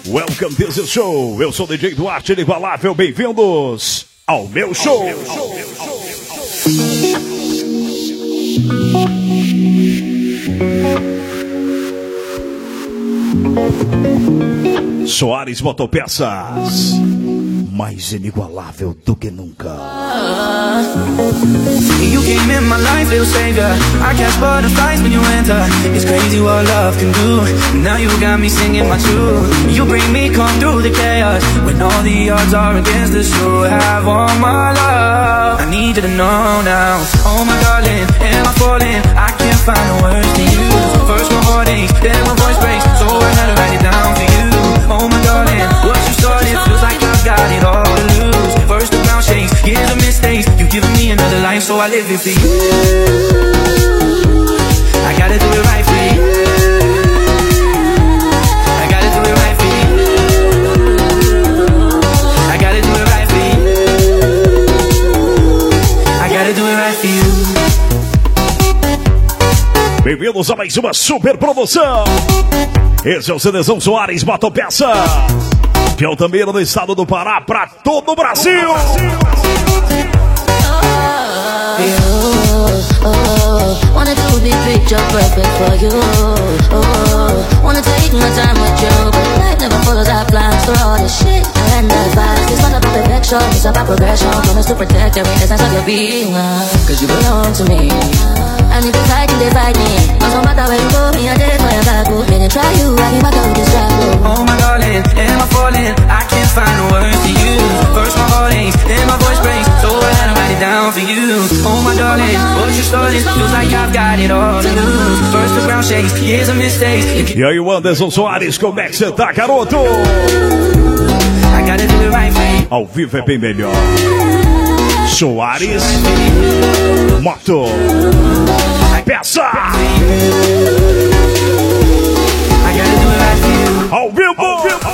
Welcome to the show. Eu sou o DJ Duarte Inigualável. Bem-vindos ao meu show. Soares Motopeças, mais inigualável do que nunca. You came in my life, little savior. I catch butterflies when you enter. It's crazy what love can do. Now you got me singing my tune. You bring me calm through the chaos. When all the odds are against us, you have all my love. I need you to know now. Oh my darling, am I falling? I can't find the words to use. First my heart aches, then my voice breaks, so I had to write it down for you. Oh my darling, what you started feels like I've got it all to lose. First the ground shakes, years of mistakes. You've given me another life, so I live it for you. I gotta do it right for you. I gotta do it right for you. I gotta do it right for you. I gotta do it right for you. Bem-vindos a mais uma super promoção. Esse é o CDzão Soares Motopeça, que é o também no estado do Pará para todo o Brasil. Wanna do a big picture perfect for you. Wanna take my time with you, but life never follows our plans for all this shit and advice. It's not about perfection, it's about progression. Promise to protect every essence of your being, cause you belong to me. And if they fight you, they fight me. No matter where you go, me I did for your back. Then they try you, I can back up with this trap. Oh my darling, am I falling? I can't find the words to use. First my heart aches, then my voice breaks, so I had to write it down for you. Oh my darling, what you started feels like I've got it all to lose. First the ground shakes, years of mistakes. E aí o Anderson Soares, como é que você tá, garoto? I gotta do it right for you. Ao vivo é bem melhor. Soares Moto Peça. I gotta do it right for you. Ao vivo.